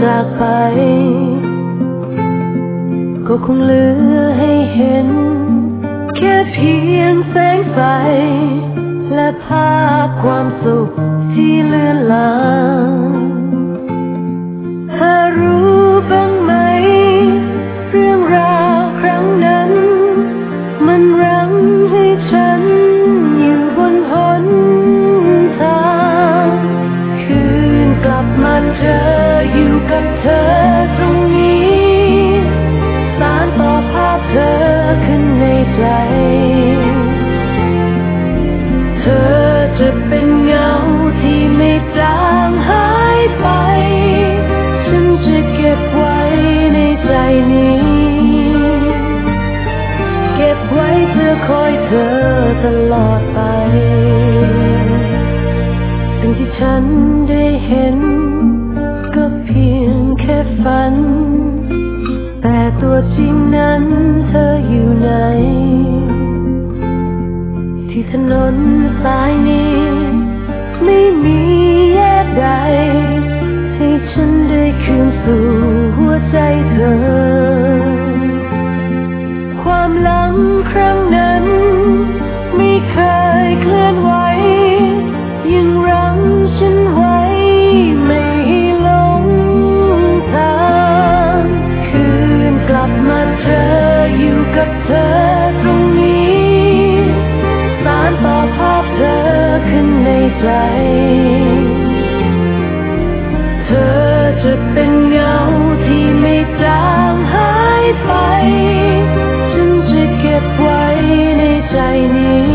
จากไปก็คงเหลือให้เห็นแค่เพียงแสงไฟและภาพความสุขที่เลือนลางเธอรู้บ้างไหมเรื่องราวครั้งนั้นมันรั้งให้ฉันอยู่บนหนทางคืนกลับมาเจออยู่กับเธอตรงนี้สานต่อภาพเธอขึ้นในใจเธอจะเป็นเงาที่ไม่จางหายไปฉันจะเก็บไว้ในใจนี้เก็บไว้เพื่อคอยเธอตลอดไปสิ่งที่ฉันได้เห็นก็เพียงแค่ฝันแต่ตัวจริงนั้นเธออยู่ไหนที่ถนนสายนี้ไม่มีแยกใดให้ฉันได้คืนสู่หัวใจเธอความหลังครั้งนั้นไม่เคยเคลื่อนไหวยังรั้งฉันไว้ไม่ให้หลงทางคืนกลับมาเจออยู่กับเธอตรงนี้สานต่อภาพเธอขึ้นในใจเธอจะเป็นเงาที่ไม่จางหายไปฉันจะเก็บไว้ในใจนี้